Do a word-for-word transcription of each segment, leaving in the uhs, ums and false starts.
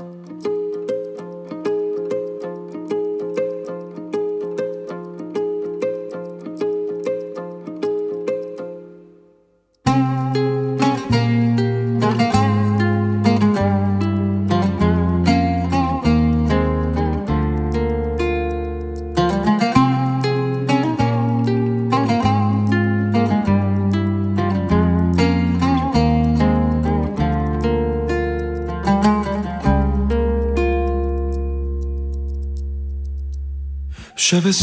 شب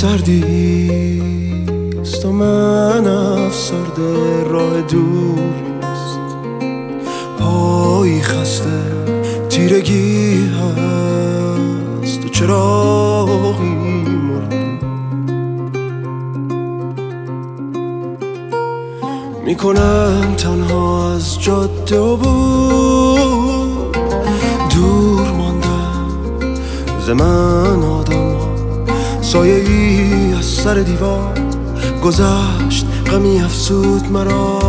سردیست و من افسرده، راه دور نیست، پایی خسته، تیرگی هست و چراغی مرده. میکنم تنها از جاده و بود، دور ماندم ز من آدم ها، سایه ای از سر دیوار گذشت، غمی افسود مرا.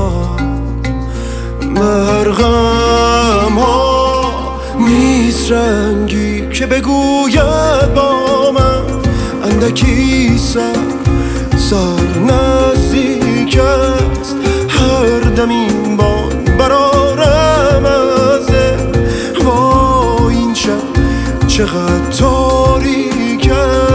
مرغم ها نیست رنگی که بگوید با من، اندکی سر سر نزدیک است، هر دم این بان برارم از دل. وای این شب چقدر تاریک است.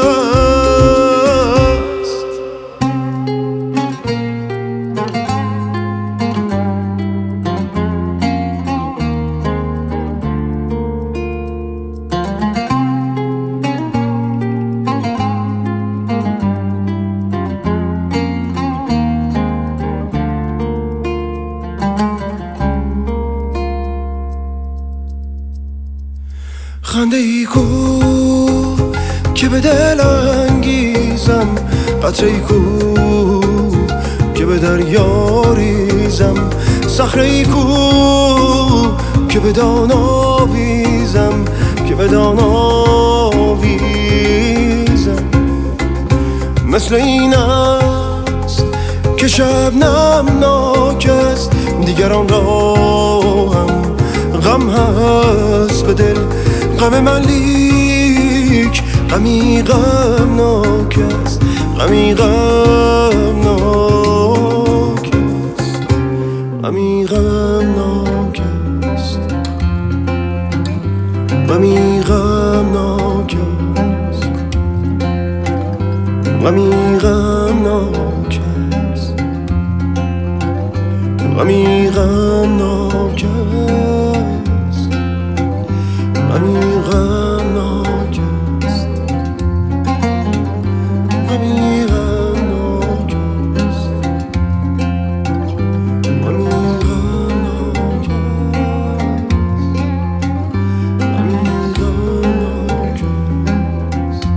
خنده ای کو که به دل انگیزم، قطره ای کو که به دریا ریزم، صخره ای کو که به دان آویزم، که به دان آویزم. مثل این است که شبنم ناک است، دیگران را هم غم هست به دل، غم من لیک غمی غمناک است، غمی غمناک است، غمی غمناک است، غمی غمناک است، غمی غمناک است، غمی غمناک است، غمی غمناک است، غمی غمناک است، غمی غمناک است،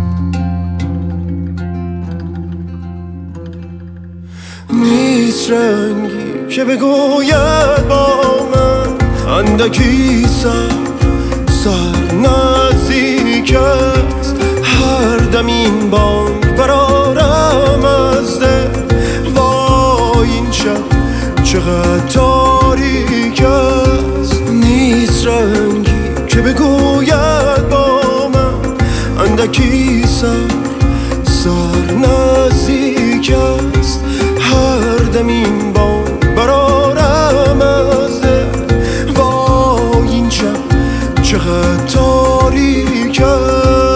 نیست رنگی که بگوید با من، اندکی سر سر نزدیک است، هر دم این بانگ برارم از دل. وای این شب چقدر تاریک است. نیست رنگی که بگوید با من، اندکی سر سر نزدیک است، هر دم این بانگ برارم از دل. وای این شب چقدر تاریک است.